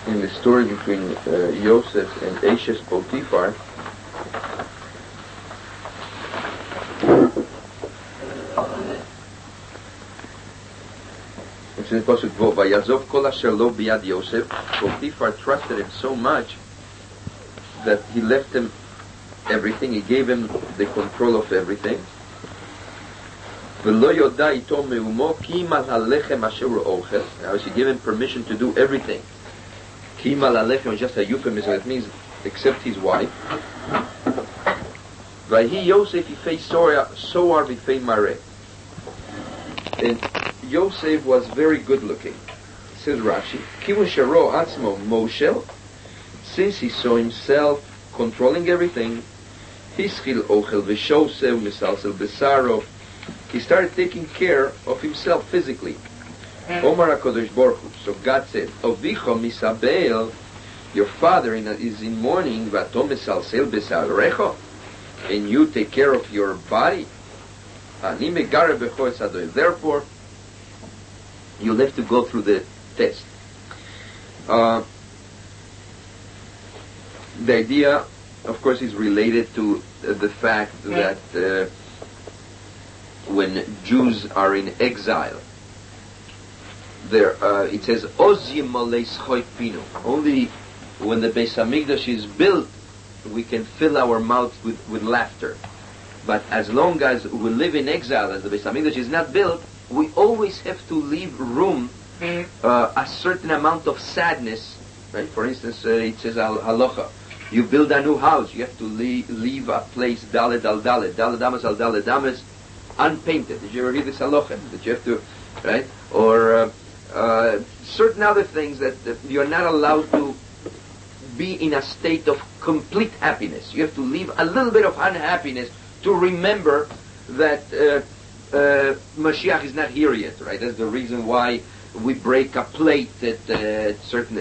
in the story between Yosef and Eshes Potiphar, it's in the Pasuk Vov, Vayazov kol asher lo biyad Yosef. Potiphar trusted him so much that he left him everything. He gave him the control of everything. V'lo yoda ito meumo ki mal halechem asher ochel. Now, he gave him permission to do everything. Ki mal halechem is just a euphemism. It means except his wife. Vayhi Yosef ifei soar v'ifei mareh. And Yosef was very good looking. Says Rashi, Kivun shero atzmo moshel, since he saw himself controlling everything, hischil ochel v'shosev misalsel besaro, he started taking care of himself physically. Omar HaKadosh Baruch Hu. So God said, Ovicho misabel, your father is in mourning, v'ato misalsel besarecho, and you take care of your body. Ani megare b'cho es Adonai. Therefore, you'll have to go through the test. The idea, of course, is related to the fact that when Jews are in exile, it says, Oz yimalei schoi pinu. Only when the Beis Hamikdash is built, we can fill our mouths with laughter. But as long as we live in exile, as the Beis Hamikdash is not built, we always have to leave room, a certain amount of sadness, right? For instance, it says halacha, you build a new house, you have to leave a place daled al daled, daled damas al daled damas, unpainted. Did you ever read this halacha? That you have to, right? Or certain other things that you're not allowed to be in a state of complete happiness. You have to leave a little bit of unhappiness to remember that Mashiach is not here yet, right? That's the reason why we break a plate at an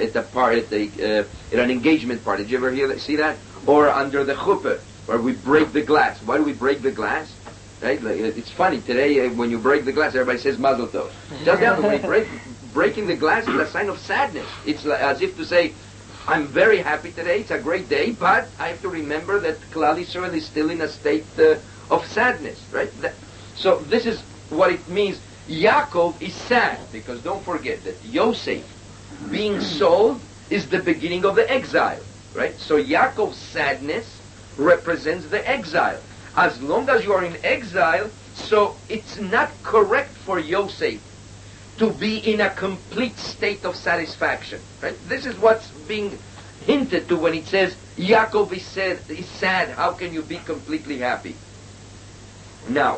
engagement party. Did you ever see that? Or under the chuppah, where we break the glass. Why do we break the glass? Right? Like, it's funny today when you break the glass, everybody says Mazel Tov. Just when breaking the glass is a sign of sadness. It's as if to say, I'm very happy today. It's a great day, but I have to remember that Klal Yisrael is still in a state of sadness, right? So this is what it means. Yaakov is sad, because don't forget that Yosef being sold is the beginning of the exile, right? So Yaakov's sadness represents the exile. As long as you are in exile, so it's not correct for Yosef to be in a complete state of satisfaction, right? This is what's being hinted to when it says Yaakov is sad. How can you be completely happy? Now,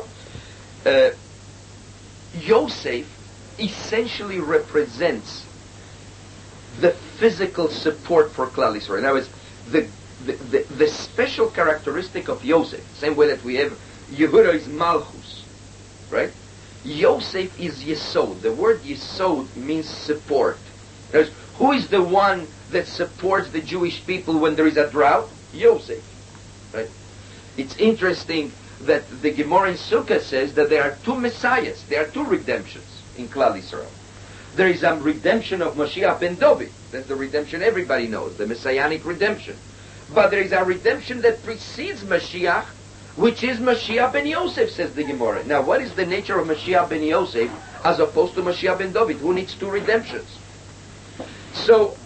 Yosef essentially represents the physical support for Klal Yisrael. In other words, the special characteristic of Yosef, same way that we have Yehuda is Malchus, right? Yosef is Yesod. The word Yesod means support. There's, who is the one that supports the Jewish people when there is a drought? Yosef, right? It's interesting that the Gemara in Sukkah says that there are two messiahs, there are two redemptions in Klal Yisrael. There is a redemption of Mashiach ben David. That's the redemption everybody knows, the messianic redemption. But there is a redemption that precedes Mashiach, which is Mashiach ben Yosef, says the Gemara. Now, what is the nature of Mashiach ben Yosef as opposed to Mashiach ben David? Who needs two redemptions? So,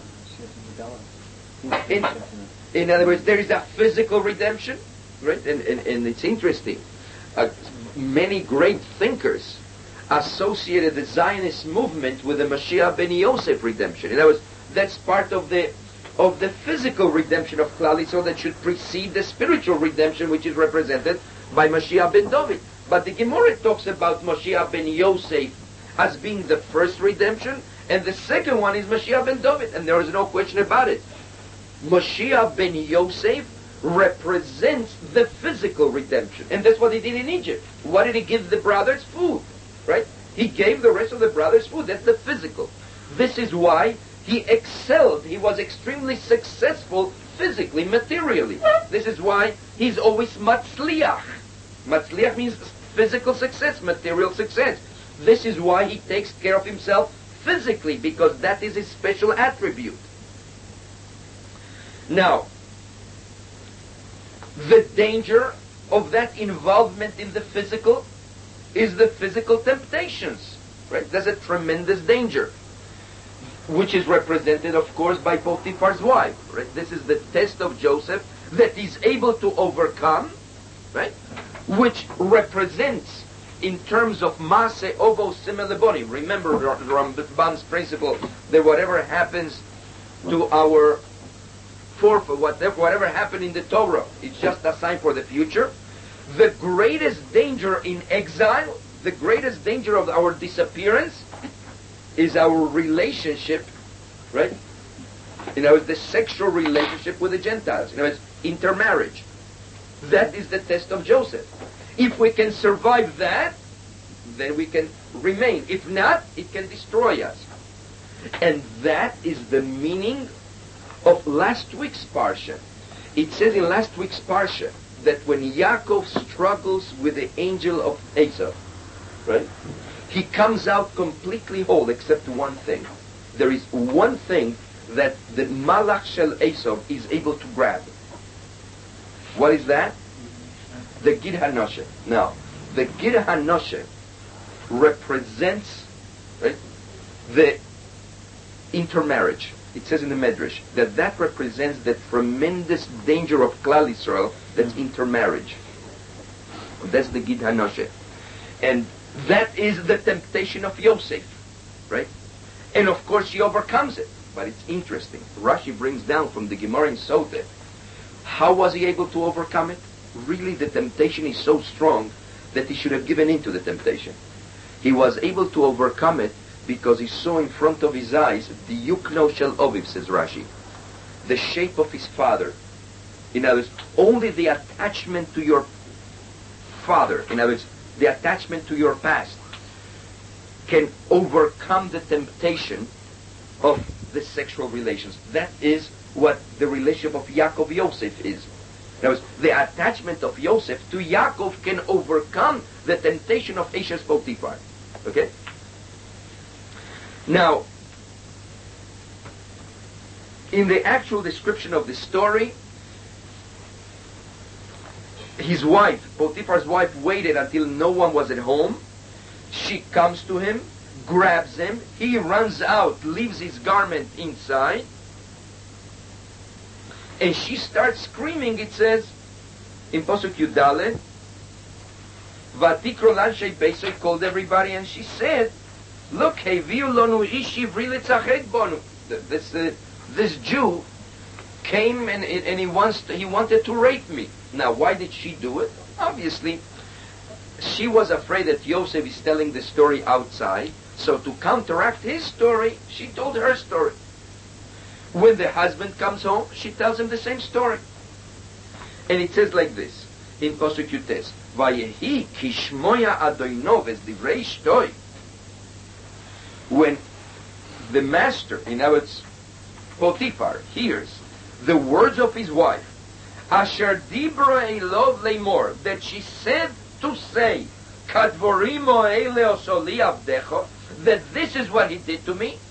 in other words, there is a physical redemption, right? And it's interesting. Many great thinkers associated the Zionist movement with the Mashiach ben Yosef redemption. In other words, that's part of the physical redemption of Klal Yisrael that should precede the spiritual redemption, which is represented by Mashiach ben David. But the Gemara talks about Mashiach ben Yosef as being the first redemption, and the second one is Mashiach ben David, and there is no question about it. Mashiach ben Yosef represents the physical redemption, and that's what he did in Egypt. What did he give the brothers? Food, right? He gave the rest of the brothers food. That's the physical. This is why he excelled. He was extremely successful physically, materially. This is why he's always matzliach. Matzliach means physical success, material success. This is why he takes care of himself physically, because that is his special attribute. Now, the danger of that involvement in the physical is the physical temptations, right? There's a tremendous danger, which is represented, of course, by Potiphar's wife, right? This is the test of Joseph that he's able to overcome, right? Which represents, in terms of Maaseh Ovo Simileboni. Remember Rambam's principle that whatever happens to our whatever happened in the Torah, it's just a sign for the future. The greatest danger in exile, the greatest danger of our disappearance, is our relationship, right? The sexual relationship with the Gentiles. It's intermarriage. That is the test of Joseph. If we can survive that, then we can remain. If not, it can destroy us. And that is the meaning of last week's Parsha. It says in last week's Parsha that when Yaakov struggles with the angel of Esau, right, he comes out completely whole except one thing. There is one thing that the Malach Shel Esau is able to grab. What is that? The Gid HaNoshe. Now, the Gid HaNoshe represents, right, the intermarriage. It says in the Medrash that represents the tremendous danger of Klal Yisrael, that's intermarriage. That's the Gid HaNoshe. And that is the temptation of Yosef, right? And of course he overcomes it. But it's interesting. Rashi brings down from the Gemara in Sotah, how was he able to overcome it? Really, the temptation is so strong that he should have given in to the temptation. He was able to overcome it because he saw in front of his eyes the Yukno Shel Oviv, says Rashi, the shape of his father. In other words, only the attachment to your father, in other words, the attachment to your past, can overcome the temptation of the sexual relations. That is what the relationship of Yaakov Yosef is. In other words, the attachment of Yosef to Yaakov can overcome the temptation of Eshes Potiphar. Okay? Now, in the actual description of the story, his wife, Potiphar's wife, waited until no one was at home. She comes to him, grabs him, he runs out, leaves his garment inside, and she starts screaming. It says in Pasuk Yudale, Vatikro Lanshei Beisoi, called everybody, and she said, look, Heviu Lonu Ishi Vrilitzachet Bonu. This Jew came and he wanted to rape me. Now, why did she do it? Obviously, she was afraid that Yosef is telling the story outside, so to counteract his story, she told her story. When the husband comes home, she tells him the same story. And it says like this, in Pasuk Yutes, Vayehi kishmoya adoinov es divrei shtoi. When the master, in other words, Potiphar, hears the words of his wife, Asher dibro elov leimor, that she said to say, Kadvorimo ele osoli avdecho, that this is what he did to me.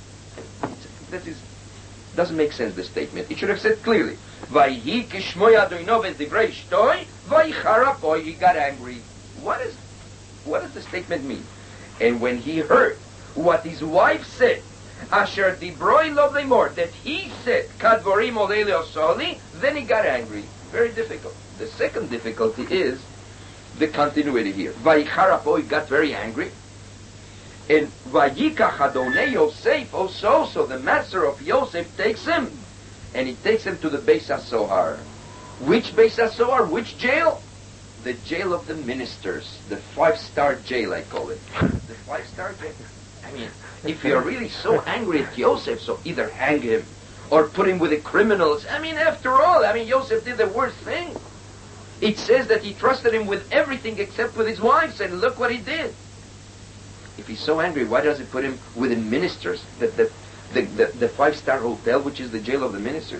That doesn't make sense, the statement. It should have said clearly, Vayhi kishmoy adoinov es divrei shtoi, vaycharapoi, he got angry. What does the statement mean? And when he heard what his wife said, Asher dibroi lov leimor, that he said, Kadvorim olele osoli, then he got angry. Very difficult. The second difficulty is the continuity here. Vayicharapoi, he got very angry. And Vayikach Adonai Yosef also, so the master of Yosef takes him, and he takes him to the Beis HaSohar. Which Beis HaSohar? Which jail? The jail of the ministers, the 5-star jail, I call it. The 5-star jail. I mean, if you're really so angry at Yosef, so either hang him or put him with the criminals. I mean, after all, Yosef did the worst thing. It says that he trusted him with everything except with his wives, and look what he did. If he's so angry, why does he put him with the ministers, the 5-star hotel, which is the jail of the ministers?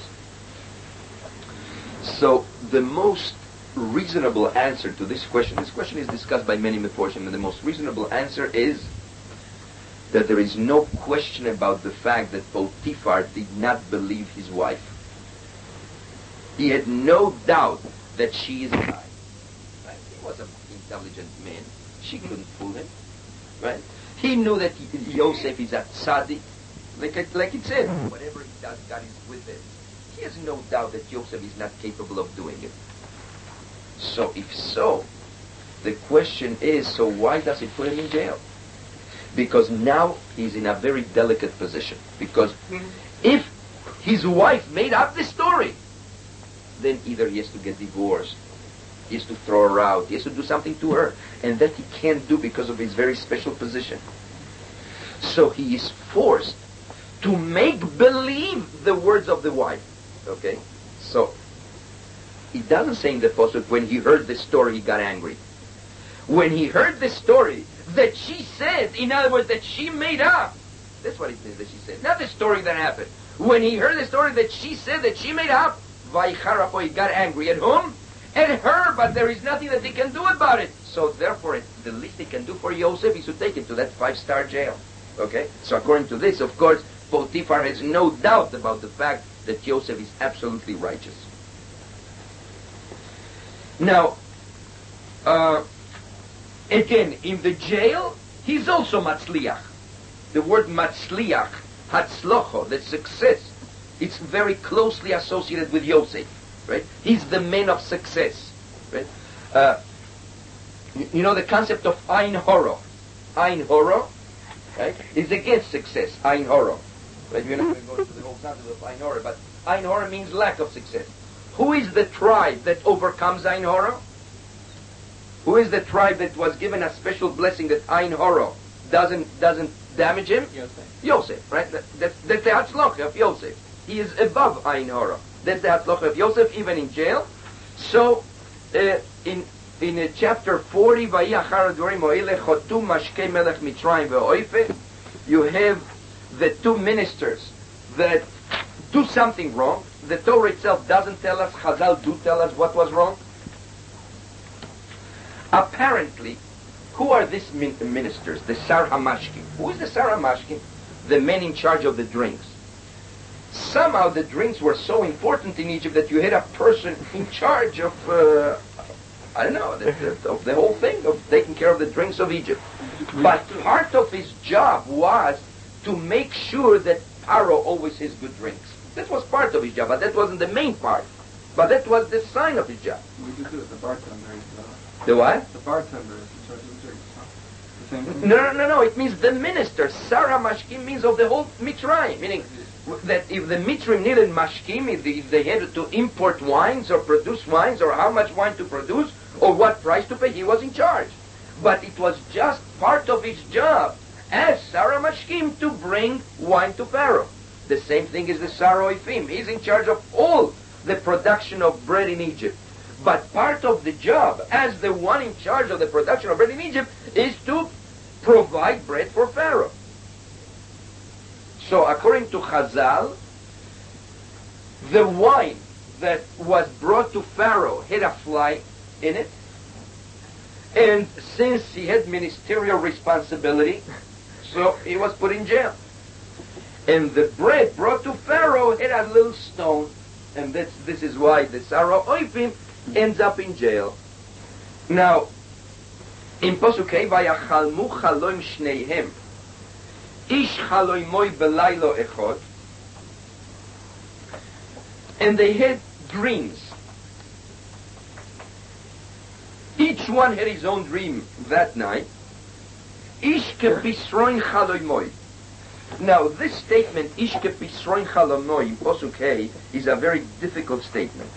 So the most reasonable answer to this question is discussed by many Meforshim, and the most reasonable answer is that there is no question about the fact that Potiphar did not believe his wife. He had no doubt that she is lying. Right? He was an intelligent man. She couldn't fool him. Right? He knew that Yosef is a tzaddik. Like it said, whatever he does, God is with him. He has no doubt that Yosef is not capable of doing it. So if so, the question is, so why does he put him in jail? Because now he's in a very delicate position. Because if his wife made up the story, then either he has to get divorced, he has to throw her out, he has to do something to her, and that he can't do because of his very special position. So he is forced to make believe the words of the wife. Okay? So, it doesn't say in the Pasuk, when he heard the story, he got angry. When he heard the story that she said, in other words, that she made up, that's what it says that she said, not the story that happened. When he heard the story that she said that she made up, Vaycharapo, he got angry. At whom? At her, but there is nothing that he can do about it. So therefore, the least he can do for Yosef is to take him to that 5-star jail. Okay? So according to this, of course, Potiphar has no doubt about the fact that Yosef is absolutely righteous. Now, again, in the jail, he's also Matzliach. The word Matzliach, Hatzlocho, the success, it's very closely associated with Yosef, right? He's the man of success, right? You know the concept of Ein Horo. Ein Horo, right, is against success, Ein Horo. Right? We're not going to go into the whole concept of Ein Horo, but Ein Horo means lack of success. Who is the tribe that overcomes Ein Horo? Who is the tribe that was given a special blessing that Ein Horo doesn't damage him? Yosef, right? That's the Hatzlocha of Yosef. He is above Ein Horo. That's the Hatzlocha of Yosef, even in jail. So, in chapter 40, you have the two ministers that do something wrong. The Torah itself doesn't tell us, Chazal do tell us what was wrong. Apparently, who are these ministers? The Sar HaMashkim. Who is the Sar HaMashkim? The man in charge of the drinks. Somehow the drinks were so important in Egypt that you had a person in charge of, of the whole thing, of taking care of the drinks of Egypt. But part of his job was to make sure that Paro always has good drinks. That was part of his job, but that wasn't the main part. But that was the sign of his job. We do it the bartender. The what? The bartender is in charge of the drinks, huh? The same thing? No. It means the minister. Sarah Mashkim means of the whole Mitzrayim. Meaning that if the Mitzrayim needed Mashkim, if they had to import wines or produce wines or how much wine to produce or what price to pay, he was in charge. But it was just part of his job as Sarah Mashkim to bring wine to Pharaoh. The same thing is the Sarah Oifim. He's in charge of all the production of bread in Egypt. But part of the job as the one in charge of the production of bread in Egypt is to provide bread for Pharaoh. So according to Chazal, the wine that was brought to Pharaoh had a fly in it. And since he had ministerial responsibility, so he was put in jail. And the bread brought to Pharaoh had a little stone. And this is why the Sarah Oifim ends up in jail. Now, in Pasuk Hey, Vayachalmu chaloim shneihem, ish chaloimoi belaylo echod, and they had dreams. Each one had his own dream that night. Ish kepisroin chaloimoi. Now, this statement, ish kepisroin chaloimoi, in Pasuk Hey, is a very difficult statement.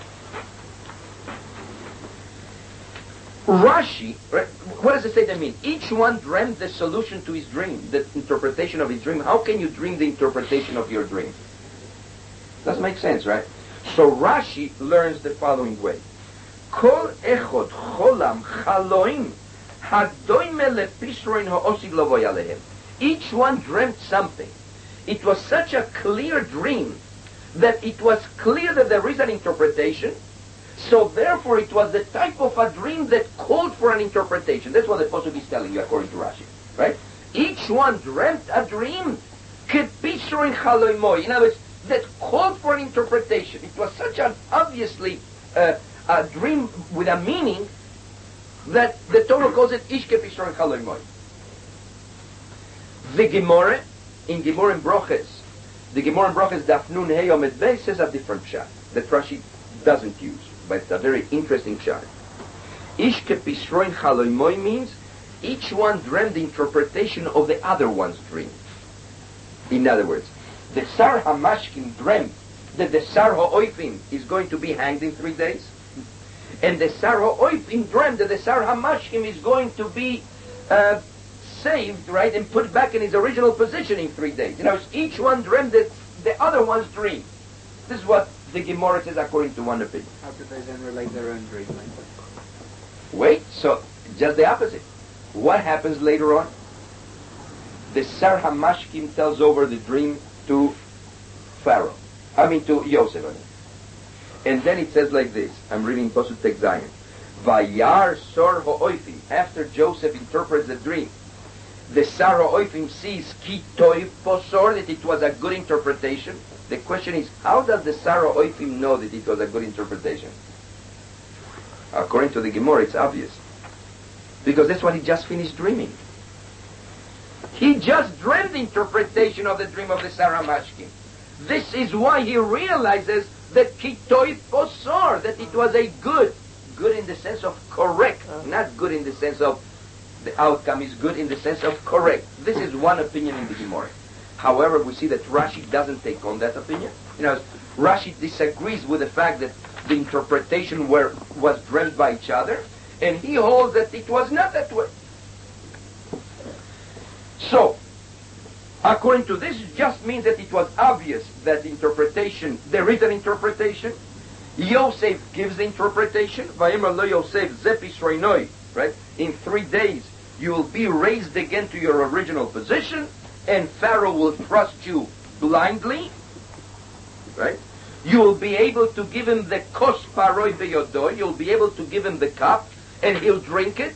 Rashi, right, what does the statement mean? Each one dreamt the solution to his dream, the interpretation of his dream. How can you dream the interpretation of your dream? Doesn't make sense, right? So Rashi learns the following way. Kol echod cholam chaloim hadoime lepisroin ha'osiv lavoy alehem. Each one dreamt something. It was such a clear dream that it was clear that there is an interpretation. So therefore it was the type of a dream that called for an interpretation. That's what the Pasuk is telling you according to Rashi. Right? Each one dreamt a dream. In other words, that called for an interpretation. It was such an obviously a dream with a meaning that the Torah calls it Ishke Pishron Chaloy Moy. The Gemara in Broches, the Gemara in Broches Daf Nun Hey Omed Beis says a different pshat that Rashi doesn't use, but it's a very interesting pshat. Ishke Pishron Chaloy Moy means each one dreamed the interpretation of the other one's dream. In other words, the Sar HaMashkim dreamt that the Sar HaOifim is going to be hanged in 3 days, and the Sar HaOifim dreamt that the Sar HaMashkim is going to be saved, right, and put back in his original position in 3 days. You know, each one dreamt that the other one's dream. This is what the Gemara says according to one opinion. How could they then relate their own dream? Wait, so just the opposite. What happens later on? The Sar HaMashkim tells over the dream to Yosef. And then it says like this, I'm reading Pasuk Tek Zayin. Vayar Sar HaOifim, after Joseph interprets the dream, the Sar HaOifim sees Ki Toiv Posor, that it was a good interpretation. The question is, how does the Sar HaOifim know that it was a good interpretation? According to the Gemara, it's obvious. Because that's what he just finished dreaming. He just dreamed the interpretation of the dream of the Sar HaMashkim. This is why he realizes that Kitoi Posor, that it was a good in the sense of correct, not good in the sense of the outcome is good in the sense of correct. This is one opinion in the Gemara. However, we see that Rashi doesn't take on that opinion. You know, Rashi disagrees with the fact that the interpretation was dreamt by each other, and he holds that it was not that way. So, according to this, it just means that it was obvious that there is an interpretation. Yosef gives the interpretation. Vayimar lo Yosef zepis roinoi, right? In 3 days, you will be raised again to your original position, and Pharaoh will trust you blindly, right? You will be able to give him the kos paroi beyodoy. You'll be able to give him the cup, and he'll drink it.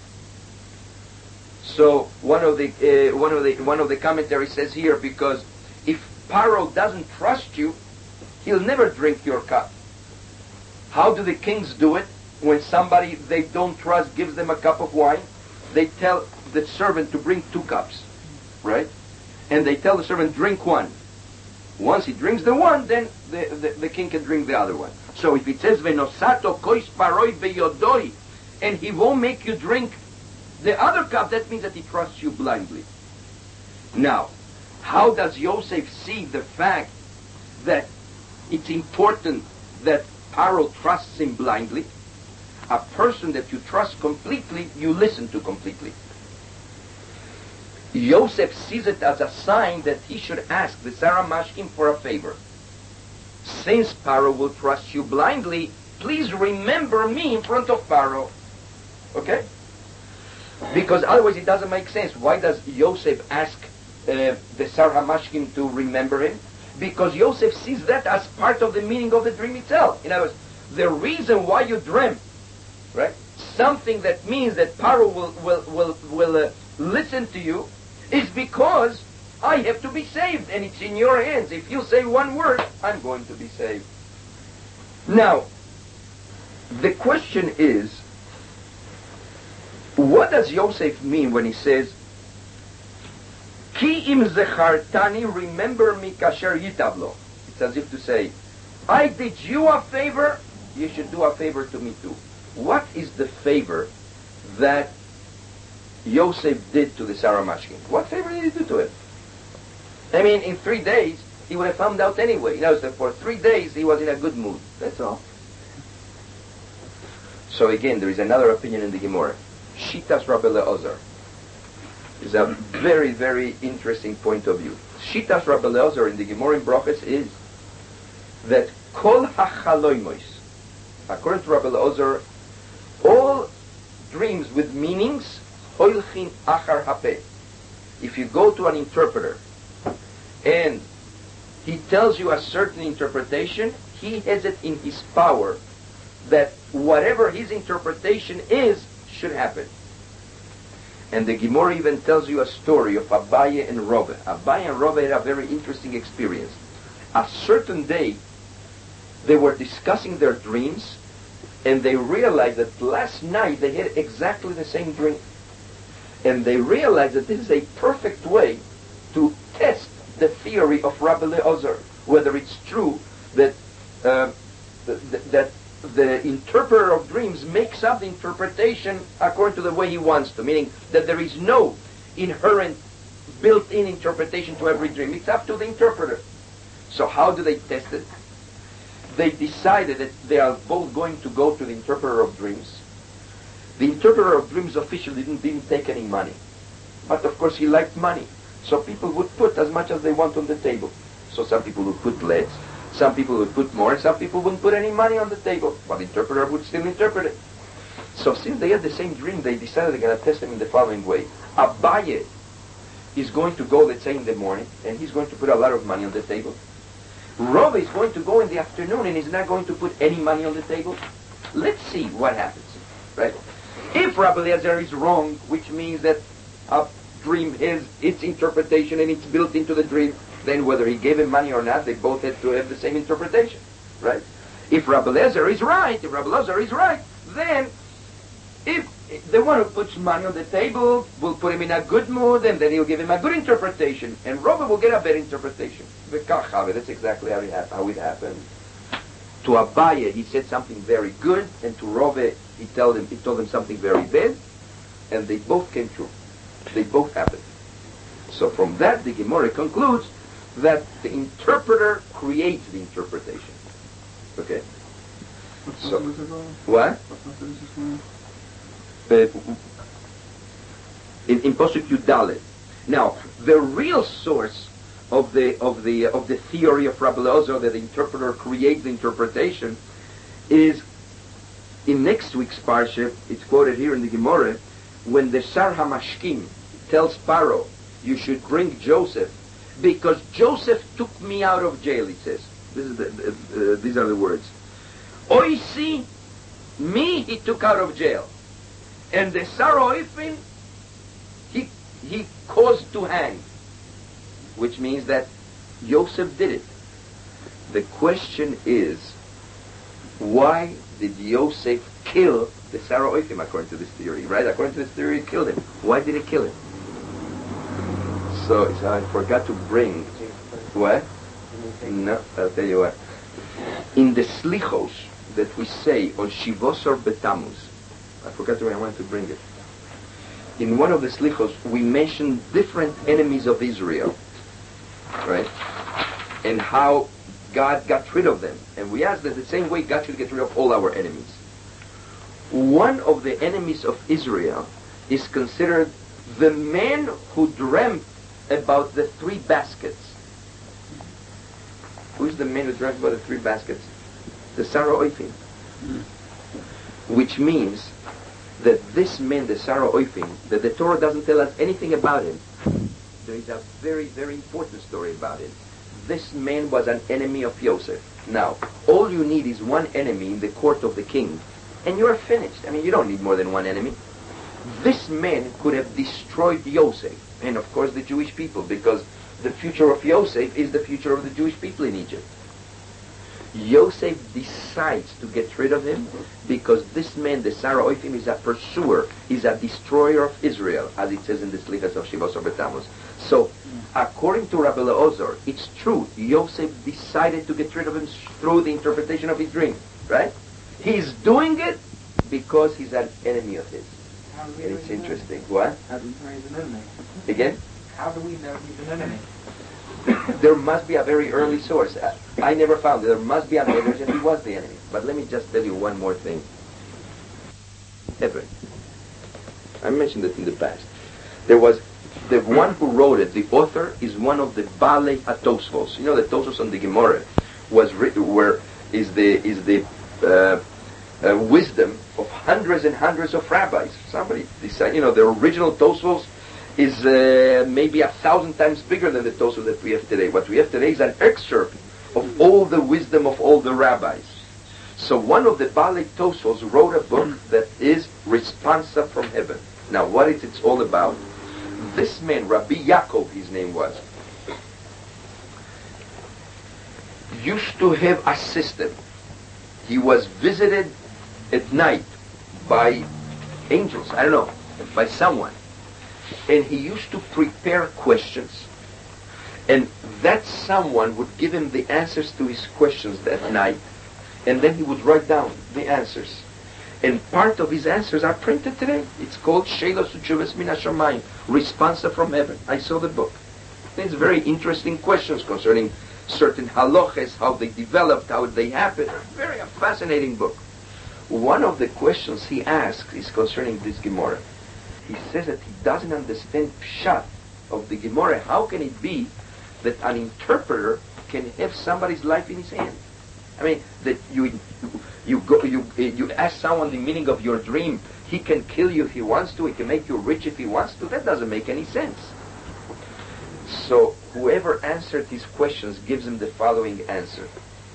So one of the commentaries says here, because if Pharaoh doesn't trust you, he'll never drink your cup. How do the kings do it? When somebody they don't trust gives them a cup of wine, they tell the servant to bring 2 cups, right? And they tell the servant, drink one. Once he drinks the one, then the king can drink the other one. So if it says venosato kois paroi beyodoi, and he won't make you drink the other cup, that means that he trusts you blindly. Now, how does Yosef see the fact that it's important that Pharaoh trusts him blindly? A person that you trust completely, you listen to completely. Yosef sees it as a sign that he should ask the Sar HaMashkim for a favor. Since Pharaoh will trust you blindly, please remember me in front of Pharaoh. Okay? Because otherwise it doesn't make sense. Why does Yosef ask the Sar HaMashkim to remember him? Because Yosef sees that as part of the meaning of the dream itself. In other words, the reason why you dream, right? Something that means that Pharaoh will listen to you is because I have to be saved, and it's in your hands. If you say one word, I'm going to be saved. Now, the question is, what does Yosef mean when he says, Ki im zechartani, remember me kasher yitablo? It's as if to say, I did you a favor, you should do a favor to me too. What is the favor that Yosef did to the Sar HaMashkim? What favor did he do to him? I mean, in 3 days, he would have found out anyway. You know, so for 3 days, he was in a good mood. That's all. So again, there is another opinion in the Gemara. Shitas Rabbi Le'ozar is a very, very interesting point of view. Shitas Rabbi Le'ozar in the Gemara in Broches is that Kol HaChaloimos, according to Rabbi Le'ozar, all dreams with meanings, Hoilchin Achar Hapeh. If you go to an interpreter and he tells you a certain interpretation, he has it in his power that whatever his interpretation is, should happen. And the Gemara even tells you a story of Abaye and Rove. Abaye and Rove had a very interesting experience. a certain day, they were discussing their dreams, and they realized that last night they had exactly the same dream. And they realized that this is a perfect way to test the theory of Rabbi Eliezer, whether it's true that that the interpreter of dreams makes up the interpretation according to the way he wants to, meaning that there is no inherent, built-in interpretation to every dream. It's up to the interpreter. So how do they test it? They decided that they are both going to go to the interpreter of dreams. The interpreter of dreams officially didn't take any money. But of course he liked money. So people would put as much as they want on the table. So some people would put less, some people would put more, and some people wouldn't put any money on the table. But the interpreter would still interpret it. So since they had the same dream, they decided they're going to test him in the following way. Abaye is going to go, let's say, in the morning, and he's going to put a lot of money on the table. Rove is going to go in the afternoon, and he's not going to put any money on the table. Let's see what happens, right? If Rabbi Eliezer is wrong, which means that a dream has its interpretation and it's built into the dream, then whether he gave him money or not, they both had to have the same interpretation, right? If Rabbi Eliezer is right, then if the one who puts money on the table will put him in a good mood, and then he'll give him a good interpretation, and Rove will get a better interpretation. That's exactly how it happened. To Abaye, he said something very good, and to Rove, he told him something very bad, and they both came true. They both happened. So from that, the Gemara concludes that the interpreter creates the interpretation. Okay? So, what? In Pasuk Yud Dalet. Now, the real source of the theory of Rabbi Eliezer that the interpreter creates the interpretation is in next week's parsha. It's quoted here in the Gemara when the Sar HaMashkim tells Paro, "You should bring Joseph because Joseph took me out of jail." He says, "These are the words. Oisi, me he took out of jail, and the Sar Oifin he caused to hang." Which means that Yosef did it. The question is, why did Yosef kill the Sarah Oifim according to this theory, right? According to this theory, he killed him. Why did he kill him? So I forgot to bring... What? No, I'll tell you what. In the Slichos that we say on Shivosor Betamuz, I forgot I wanted to bring it. In one of the Slichos, we mention different enemies of Israel. Right? And how God got rid of them. And we ask that the same way God should get rid of all our enemies. One of the enemies of Israel is considered the man who dreamt about the 3 baskets. Who's the man who dreamt about the 3 baskets? The Sarah Oifim. Which means that this man, the Sarah Oifim, that the Torah doesn't tell us anything about him. There is a very, very important story about it. This man was an enemy of Yosef. Now, all you need is one enemy in the court of the king, and you are finished. I mean, you don't need more than one enemy. This man could have destroyed Yosef, and of course the Jewish people, because the future of Yosef is the future of the Jewish people in Egypt. Yosef decides to get rid of him because this man, the Sarah Oifim, is a pursuer, is a destroyer of Israel, as it says in the Slichas of Shivos Betamuz. So, according to Rabbi Eliezer, it's true. Yosef decided to get rid of him through the interpretation of his dream, right? He's doing it because he's an enemy of his. And it's interesting. What? How do we know he's an enemy? Again? How do we know he's an enemy? There must be a very early source. I never found it. There must be an evidence that he was the enemy. But let me just tell you one more thing. Hebron. I mentioned it in the past. There was the one who wrote it. The author is one of the Balei HaTosfos. You know, the Tosfos on the Gemara was written where is the wisdom of hundreds and hundreds of rabbis. Somebody decided. You know, the original Tosfos is maybe 1,000 times bigger than the Tosfos that we have today. What we have today is an excerpt of all the wisdom of all the rabbis. So one of the Balei Tosfos wrote a book that is Responsa from Heaven. Now, what is it all about? This man, Rabbi Yaakov, his name was, used to have a system. He was visited at night by angels, I don't know, by someone. And he used to prepare questions. And that someone would give him the answers to his questions that night. And then he would write down the answers. And part of his answers are printed today. It's called Shelos Utshuvas Min HaShamayim, Responsa from Heaven. I saw the book. It's very interesting questions concerning certain halachas, how they developed, how they happened. Very fascinating book. One of the questions he asks is concerning this Gemara. He says that he doesn't understand pshat of the Gemara. How can it be that an interpreter can have somebody's life in his hand? I mean, that you ask someone the meaning of your dream. He can kill you if he wants to. He can make you rich if he wants to. That doesn't make any sense. So whoever answered these questions gives him the following answer.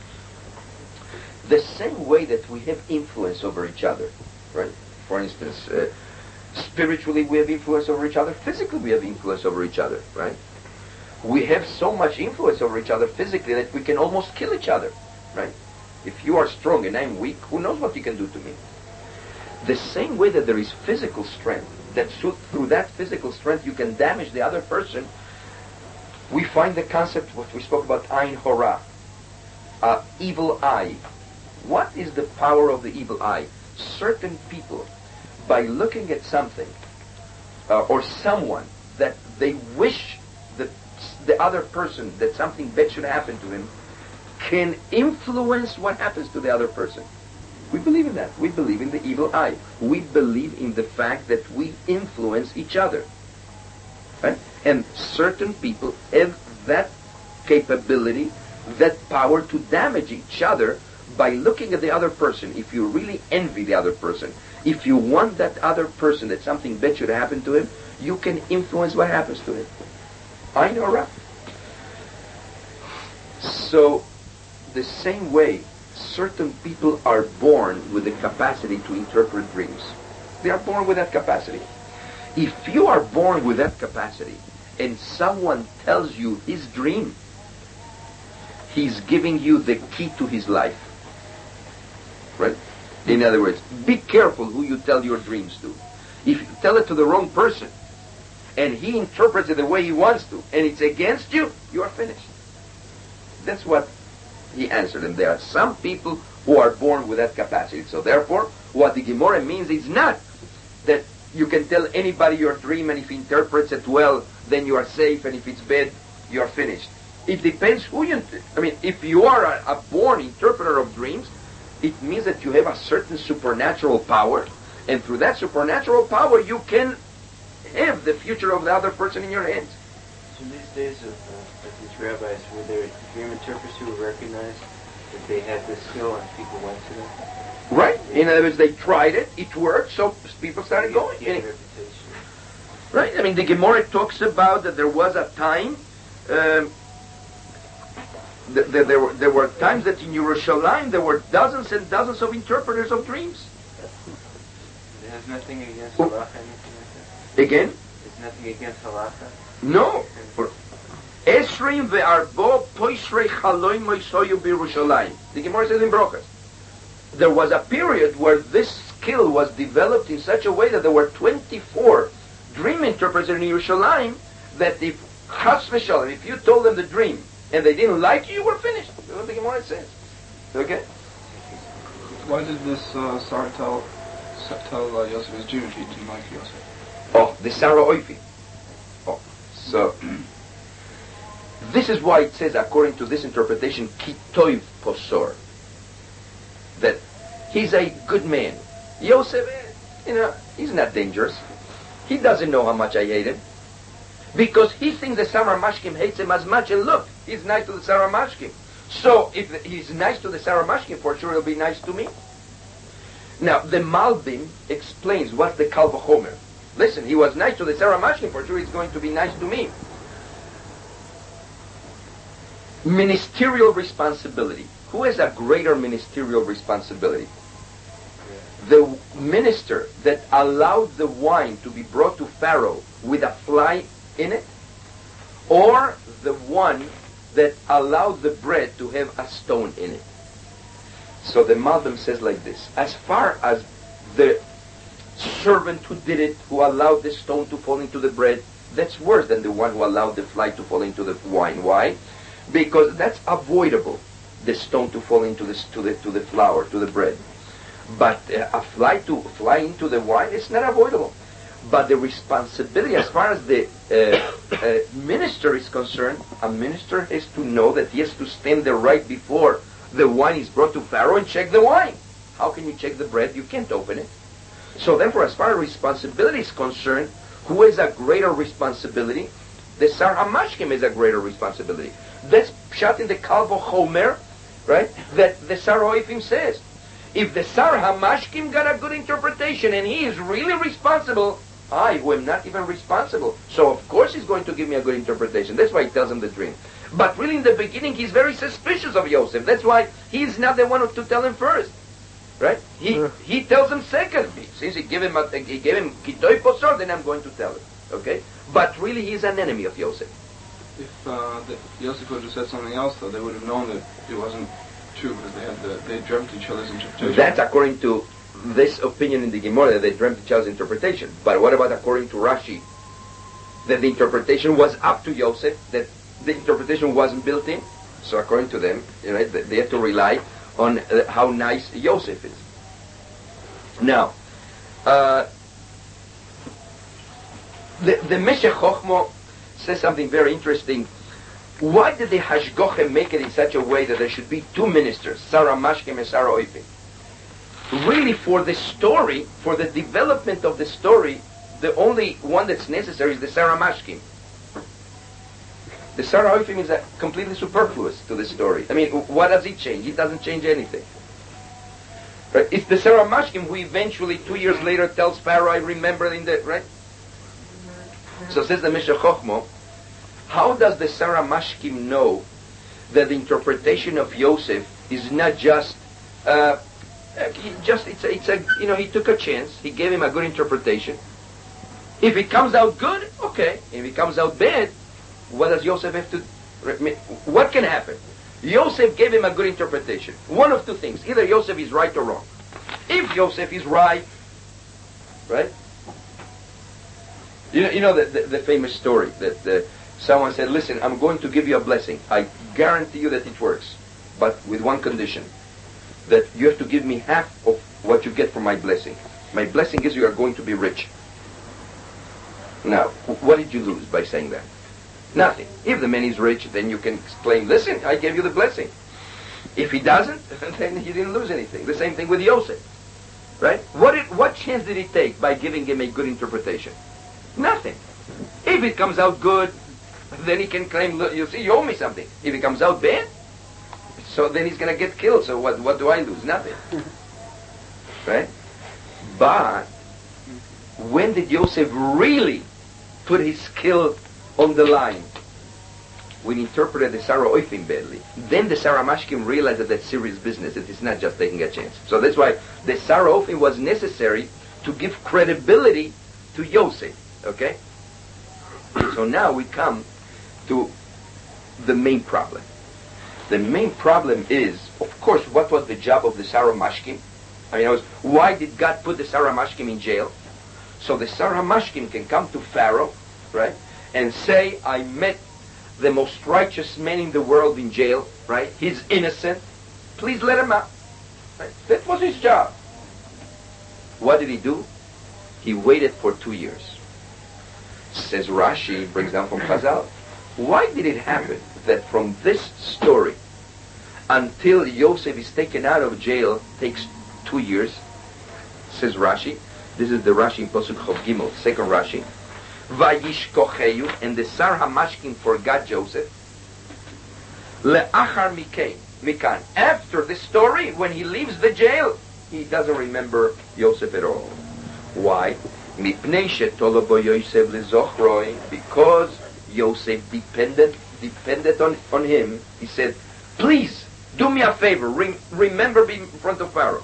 The same way that we have influence over each other, right? For instance, spiritually we have influence over each other. Physically we have influence over each other, right? We have so much influence over each other physically that we can almost kill each other, right? If you are strong and I'm weak, who knows what you can do to me? The same way that there is physical strength, that through that physical strength you can damage the other person, we find the concept, what we spoke about, Ain Hora, evil eye. What is the power of the evil eye? Certain people, by looking at something or someone that they wish that the other person, that something bad should happen to him, can influence what happens to the other person. We believe in that. We believe in the evil eye. We believe in the fact that we influence each other. Right? And certain people have that capability, that power to damage each other by looking at the other person. If you really envy the other person, if you want that other person, that something bad should happen to him, you can influence what happens to him. I know, right? So, the same way, certain people are born with the capacity to interpret dreams. They are born with that capacity. If you are born with that capacity, and someone tells you his dream, he's giving you the key to his life. Right? In other words, be careful who you tell your dreams to. If you tell it to the wrong person, and he interprets it the way he wants to, and it's against you, you are finished. That's what he answered. And there are some people who are born with that capacity. So therefore, what the Gemara means is not that you can tell anybody your dream, and if he interprets it well, then you are safe, and if it's bad, you are finished. It depends who you... if you are a born interpreter of dreams, it means that you have a certain supernatural power, and through that supernatural power, you can have the future of the other person in your hands. So in these days of these rabbis, were there dream interpreters who were recognized that they had this skill and people went to them? Right. In other words, they tried it, it worked, so people started going. Right. The Gemara talks about that there was a time, there were times that in Yerushalayim there were dozens and dozens of interpreters of dreams. It has nothing against halacha, anything like that? Again? It's nothing against halacha? No. Esrim ve'arbo poisrei chaloim moisoyu b'Yerushalayim. The Gemara says in Brochus. There was a period where this skill was developed in such a way that there were 24 dream interpreters in Yerushalayim, that if chas v'shalom, if you told them the dream and they didn't like you, you were finished. That's what the Gemara says. Okay? Why did this Sarah tell Yosef his Jewish? He didn't like Yosef. Oh, the Sarah Oifi. Oh, so this is why it says, according to this interpretation, Kitoiv Posor, that he's a good man. Yosef, he's not dangerous. He doesn't know how much I hate him. Because he thinks the Sarah Mashkim hates him as much, and look, he's nice to the Sarah Mashkim. So if he's nice to the Sarah Mashkim, for sure he'll be nice to me. Now, the Malbim explains what's the Kal V'chomer. Listen, he was nice to the Sarah Mashkim, for sure he's going to be nice to me. Ministerial responsibility. Who has a greater ministerial responsibility? The minister that allowed the wine to be brought to Pharaoh with a fly in it, or the one that allowed the bread to have a stone in it. So the Malbim says like this: as far as the servant who did it, who allowed the stone to fall into the bread, that's worse than the one who allowed the fly to fall into the wine. Why? Because that's avoidable, the stone to fall into the flour, to the bread. But a fly to fly into the wine, it's not avoidable. But the responsibility, as far as the minister is concerned, a minister has to know that he has to stand there right before the wine is brought to Pharaoh and check the wine. How can you check the bread? You can't open it. So therefore, as far as responsibility is concerned, who has a greater responsibility? The Sar HaMashkim has a greater responsibility. That's shot in the Kalvo Chomer, right? That the Sar HaOifim says. If the Sar HaMashkim got a good interpretation and he is really responsible, I, who am not even responsible, so of course he's going to give me a good interpretation. That's why he tells him the dream. But really in the beginning he's very suspicious of Yosef. That's why he's not the one to tell him first. Right? He tells him secondly. Since he gave him Kitoy Posor, then I'm going to tell him. Okay? But really he's an enemy of Yosef. If Yosef would have said something else, though, they would have known that it wasn't true because they dreamt each other's interpretation. That's according to this opinion in the Gemara, that they dreamt each other's interpretation. But what about according to Rashi? That the interpretation was up to Yosef, that the interpretation wasn't built in. So according to them, they have to rely on how nice Yosef is. Now, the Meshech Chochmo says something very interesting. Why did the Hashgochem make it in such a way that there should be two ministers, Sar HaMashkim and Sar HaOifim? Really, for the story, for the development of the story, the only one that's necessary is the Sar HaMashkim. The Sar HaOifim is completely superfluous to the story. I mean, what does he change? He doesn't change anything. Right? It's the Sar HaMashkim who eventually, 2 years later, tells Pharaoh, I remember in the, right? So says the Meshech Chochmo, how does the Sar HaMashkim know that the interpretation of Yosef is not just, he took a chance, he gave him a good interpretation. If it comes out good, okay. If it comes out bad, what does Yosef have to, what can happen? Yosef gave him a good interpretation. One of two things. Either Yosef is right or wrong. If Yosef is right, you know the famous story that someone said, listen, I'm going to give you a blessing. I guarantee you that it works. But with one condition. That you have to give me half of what you get from my blessing. My blessing is you are going to be rich. Now, what did you lose by saying that? Nothing. If the man is rich, then you can claim, listen, I gave you the blessing. If he doesn't, then he didn't lose anything. The same thing with Yosef. Right? What chance did he take by giving him a good interpretation? Nothing. If it comes out good, then he can claim, look, you see, you owe me something. If it comes out bad, so then he's going to get killed. So what do I lose? Nothing. Right? But when did Yosef really put his skill on the line? When he interpreted the Sar HaOifim badly. Then the Sar HaMashkim realized that that's serious business. It is not just taking a chance. So that's why the Sar HaOifim was necessary to give credibility to Yosef. Okay? So now we come to the main problem. The main problem is, of course, what was the job of the Sar HaMashkim? I mean, why did God put the Sar HaMashkim in jail? So the Sar HaMashkim can come to Pharaoh, right, and say, I met the most righteous man in the world in jail, right? He's innocent. Please let him out. Right? That was his job. What did he do? He waited for 2 years. Says Rashi, brings down from Chazal, why did it happen that from this story until Yosef is taken out of jail takes 2 years? Says Rashi, this is the Rashi in Pasuk Chav Gimel, second Rashi. Vayishkocheyu, and the Sar HaMashkim forgot Joseph. Le'achar mikan, after the story, when he leaves the jail, he doesn't remember Yosef at all. Why? Mipnei shetolo bo Yosef lezochroi, because Yosef depended on him. He said, please, do me a favor, remember me in front of Pharaoh.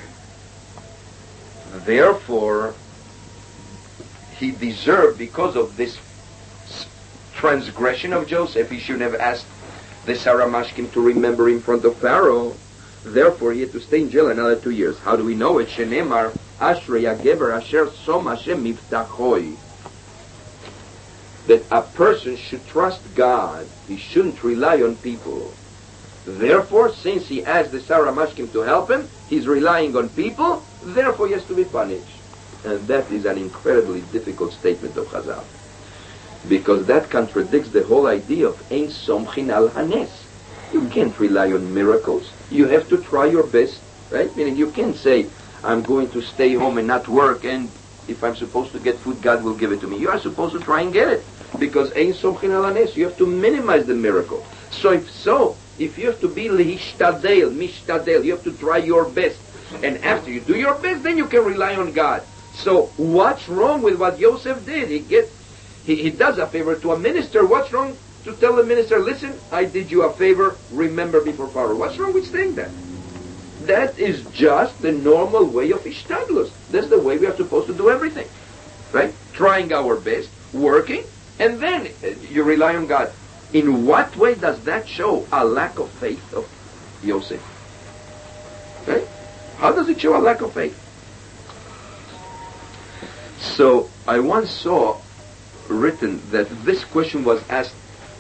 Therefore, he deserved, because of this transgression of Joseph, he should have asked the Sarah Mashkim to remember in front of Pharaoh. Therefore, he had to stay in jail another 2 years. How do we know it? Shenemar Ashrei HaGeber Asher Som Hashem Miftachoi. That a person should trust God. He shouldn't rely on people. Therefore, since he asked the Sarah Mashkim to help him, he's relying on people. Therefore, he has to be punished. And that is an incredibly difficult statement of Chazal, because that contradicts the whole idea of Ein Somchin Al Hanes. You can't rely on miracles. You have to try your best, right? Meaning you can't say, I'm going to stay home and not work, and if I'm supposed to get food, God will give it to me. You are supposed to try and get it, because Ein Somchin Al Hanes. You have to minimize the miracle. If you have to be Lihishtadel, Mishtadel, you have to try your best. And after you do your best, then you can rely on God. So what's wrong with what Yosef did? He does a favor to a minister. What's wrong to tell the minister, listen, I did you a favor, remember before Pharaoh? What's wrong with saying that? That is just the normal way of Ishtadlus. That's the way we are supposed to do everything. Right? Trying our best, working, and then you rely on God. In what way does that show a lack of faith of Yosef? Right? How does it show a lack of faith? So I once saw written that this question was asked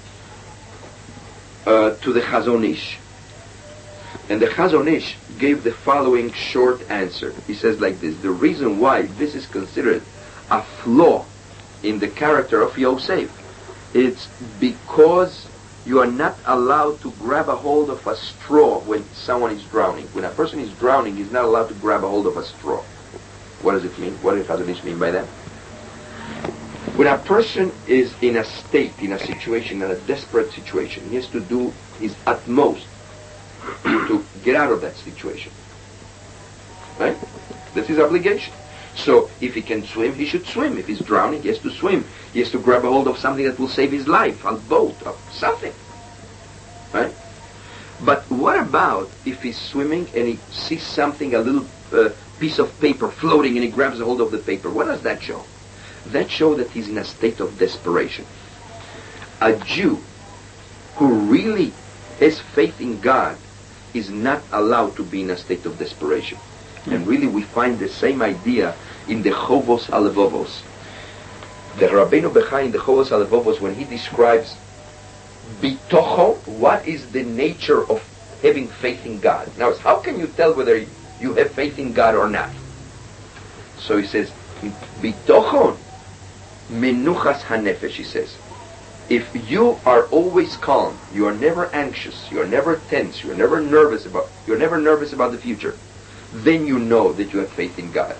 to the Chazon Ish, and the Chazon Ish gave the following short answer. He says like this: the reason why this is considered a flaw in the character of Yosef, it's because you are not allowed to grab a hold of a straw when someone is drowning. When a person is drowning, he's not allowed to grab a hold of a straw. What does it mean? What does Chazon Ish mean by that? When a person is in a state, in a situation, in a desperate situation, he has to do his utmost to get out of that situation. Right? That's his obligation. So if he can swim, he should swim. If he's drowning, he has to swim. He has to grab a hold of something that will save his life, a boat, or something. Right? But what about if he's swimming and he sees something, a little piece of paper floating, and he grabs a hold of the paper? What does that show? That shows that he's in a state of desperation. A Jew who really has faith in God is not allowed to be in a state of desperation. And really we find the same idea in the Chovos HaLevovos. The Rabbeinu Bechai in the Chovos HaLevovos, when he describes bitocho, what is the nature of having faith in God? Now, how can you tell whether you have faith in God or not? So he says, bitochon menuchas hanefesh, he says. If you are always calm, you are never anxious, you are never tense, you are never nervous about the future, then you know that you have faith in God.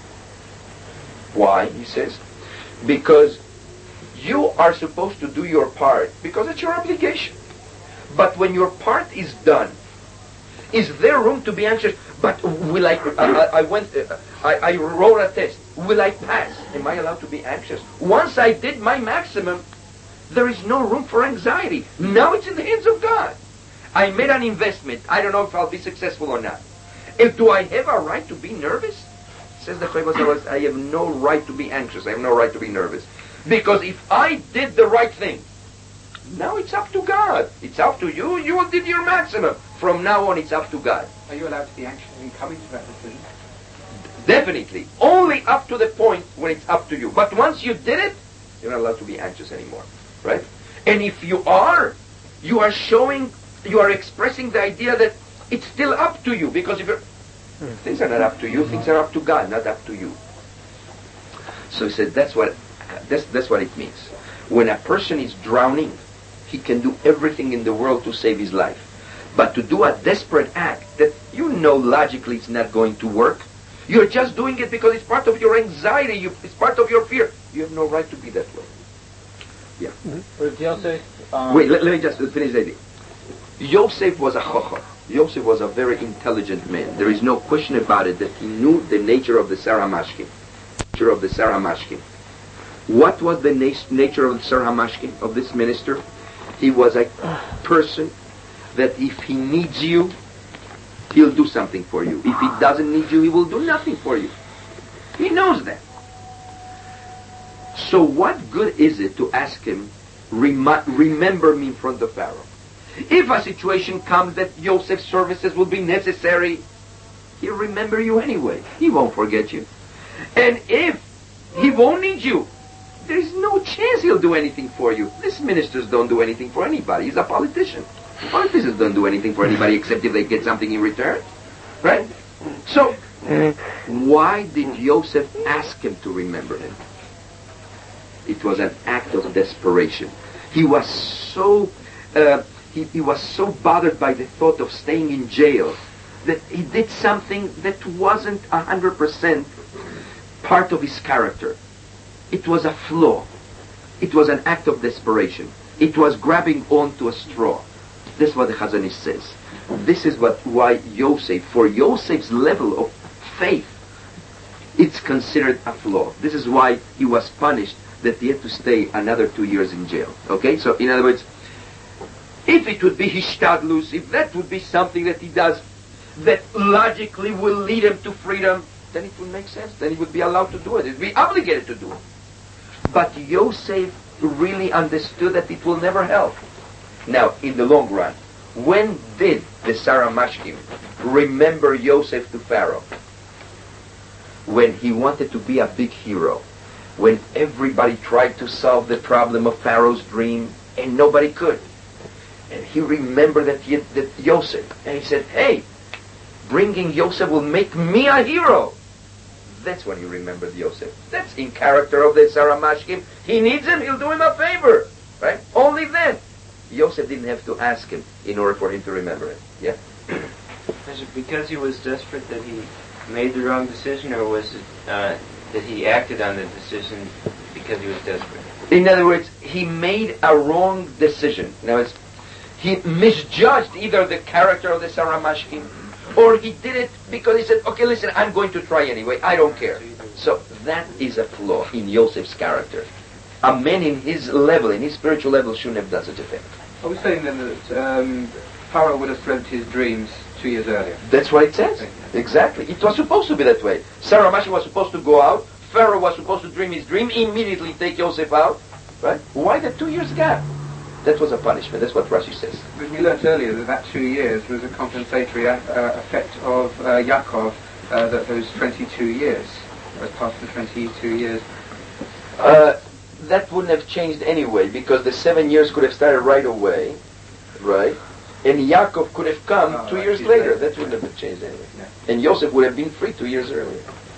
Why? He says, because you are supposed to do your part, because it's your obligation. But when your part is done, is there room to be anxious? But will I wrote a test. Will I pass? Am I allowed to be anxious? Once I did my maximum, there is no room for anxiety. Now it's in the hands of God. I made an investment. I don't know if I'll be successful or not. And do I have a right to be nervous? Says the Chovos HaLevovos, I have no right to be anxious. I have no right to be nervous. Because if I did the right thing, now it's up to God. It's up to you. You did your maximum. From now on, it's up to God. Are you allowed to be anxious in coming to that decision? Definitely. Only up to the point when it's up to you. But once you did it, you're not allowed to be anxious anymore. Right? And if you are expressing the idea that it's still up to you. Because if things are not up to you, things are up to God, not up to you. So he said that's what it means. When a person is drowning, he can do everything in the world to save his life. But to do a desperate act that you know logically it's not going to work, you're just doing it because it's part of your anxiety, it's part of your fear. You have no right to be that way. Yeah. But Yosef, wait, let me just finish the idea. Yosef was a chacham. Yosef was a very intelligent man. There is no question about it that he knew the nature of the Sarah Mashkim. What was the nature of the Sarah Mashkim, of this minister? He was a person that if he needs you, he'll do something for you. If he doesn't need you, he will do nothing for you. He knows that. So what good is it to ask him, remember me in front of Pharaoh? If a situation comes that Joseph's services will be necessary, he'll remember you anyway. He won't forget you. And if he won't need you, there's no chance he'll do anything for you. These ministers don't do anything for anybody. He's a politician. Politicians don't do anything for anybody except if they get something in return. Right? So, why did Joseph ask him to remember him? It was an act of desperation. He was so he was so bothered by the thought of staying in jail that he did something that wasn't 100% part of his character. It was a flaw. It was an act of desperation. It was grabbing onto a straw. This is what the Chazon Ish says. This is why Yosef, for Yosef's level of faith, it's considered a flaw. This is why he was punished, that he had to stay another 2 years in jail. Okay? So, in other words, if it would be hishtadlus, if that would be something that he does that logically will lead him to freedom, then it would make sense. Then he would be allowed to do it. He would be obligated to do it. But Yosef really understood that it will never help. Now, in the long run, when did the Saramashkim remember Yosef to Pharaoh? When he wanted to be a big hero. When everybody tried to solve the problem of Pharaoh's dream and nobody could. And he remembered that Yosef. And he said, hey, bringing Yosef will make me a hero. That's when he remembered Yosef. That's in character of the Saramashkim. He needs him, he'll do him a favor. Right? Only then. Yosef didn't have to ask him in order for him to remember it. Yeah? Is it because he was desperate that he made the wrong decision, or was it that he acted on the decision because he was desperate? In other words, he made a wrong decision. Now, he misjudged either the character of the Saramashkim, or he did it because he said, okay, listen, I'm going to try anyway, I don't care. So that is a flaw in Yosef's character. A man in his level, in his spiritual level, shouldn't have done such a thing. Are we saying then that Pharaoh would have dreamt his dreams 2 years earlier? That's what it says. Exactly. It was supposed to be that way. Saramashkim was supposed to go out, Pharaoh was supposed to dream his dream, immediately take Yosef out. Right? Why the 2 years gap? That was a punishment. That's what Rashi says. But we learnt earlier that 2 years was a compensatory effect of Yaakov, that those 22 years, as part of the 22 years. That wouldn't have changed anyway, because the 7 years could have started right away, right? And Yaakov could have come 2 years later. That wouldn't have changed anyway. Yeah. And Yosef would have been free 2 years earlier.